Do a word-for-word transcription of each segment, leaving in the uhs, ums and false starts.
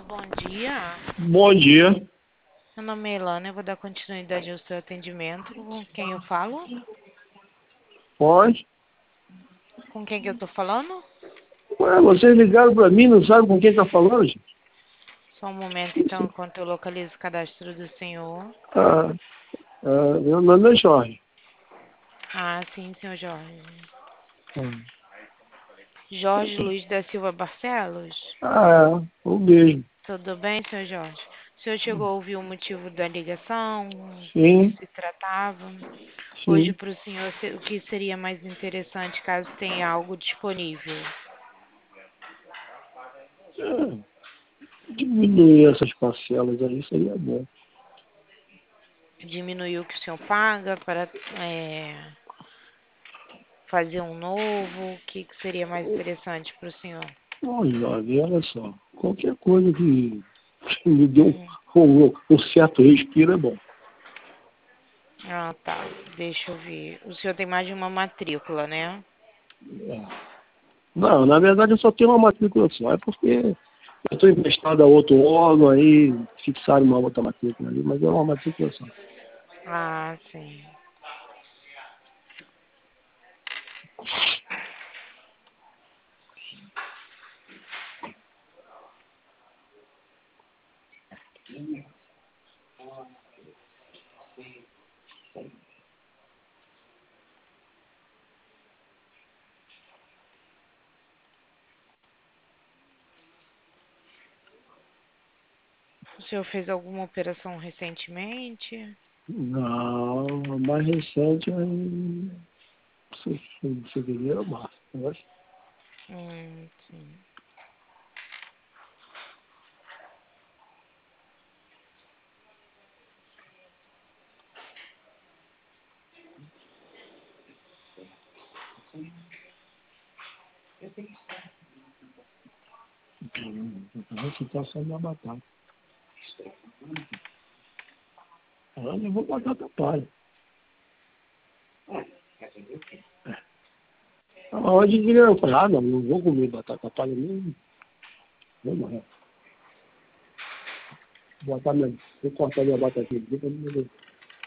Bom dia. Bom dia. Meu nome é Elana, eu vou dar continuidade ao seu atendimento. Com quem eu falo? Pode? Com quem que eu tô falando? Ué, vocês ligaram pra mim, não sabem com quem tá falando, gente? Só um momento, então, enquanto eu localizo o cadastro do senhor. Ah, ah, meu nome é Jorge. Ah, sim, senhor Jorge. Ah, Jorge Luiz da Silva Barcelos? ah, é, o mesmo. Tudo bem, senhor Jorge? O senhor chegou a ouvir o motivo da ligação? Do que Sim, se tratava? Hoje, sim. para o senhor, se- o que seria mais interessante caso tenha algo disponível? Ah, diminuir essas parcelas aí seria bom. Diminuir o que o senhor paga para é, fazer um novo? O que, que seria mais interessante para o senhor? Bom, Jorge, olha só. Qualquer coisa que, que me dê um, Hum. um, um certo respiro é bom. Ah, tá. Deixa eu ver. O senhor tem mais de uma matrícula, né? É. Não, na verdade eu só tenho uma matrícula só. É porque eu estou emprestado a outro órgão aí, fixaram uma outra matrícula ali, mas é uma matrícula só. Ah, sim. O senhor fez alguma operação recentemente? Não, a mais recente é em fe- em fevereiro ou março, eu acho. Hum, sim. A situação da batata. Ah, eu levou batata palha. Onde eu falei, ah, não, não vou comer batata palha mesmo. Vou morrer. Vou botar minha, vou cortar minha batatinha aqui pra não me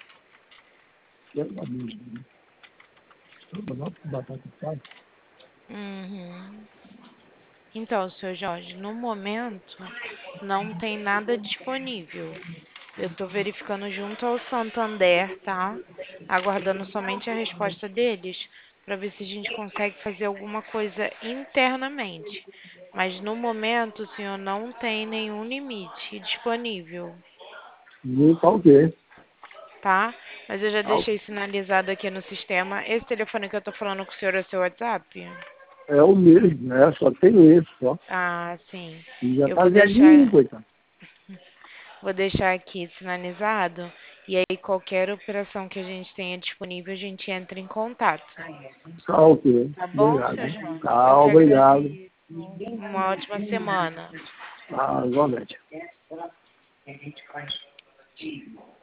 levar mesmo. Vou botar batata palha. Uhum. Então, senhor Jorge, no momento não tem nada disponível. Eu estou verificando junto ao Santander, tá? Aguardando somente a resposta deles para ver se a gente consegue fazer alguma coisa internamente. Mas no momento o senhor não tem nenhum limite disponível, E tá ok. tá? Mas eu já Tá ok. deixei sinalizado aqui no sistema. Esse telefone que eu estou falando com o senhor é o seu WhatsApp? É o mesmo, né? Só tenho esse, só. Ah, sim. E já Eu tá vou velhinho, deixar, coitado. vou deixar aqui sinalizado. E aí, qualquer operação que a gente tenha disponível, a gente entra em contato. Tá ok. Tá bom, Obrigado. seu Jorge? Eu Tá, que obrigado. agradeço. Uma ótima semana. Tá, igualmente.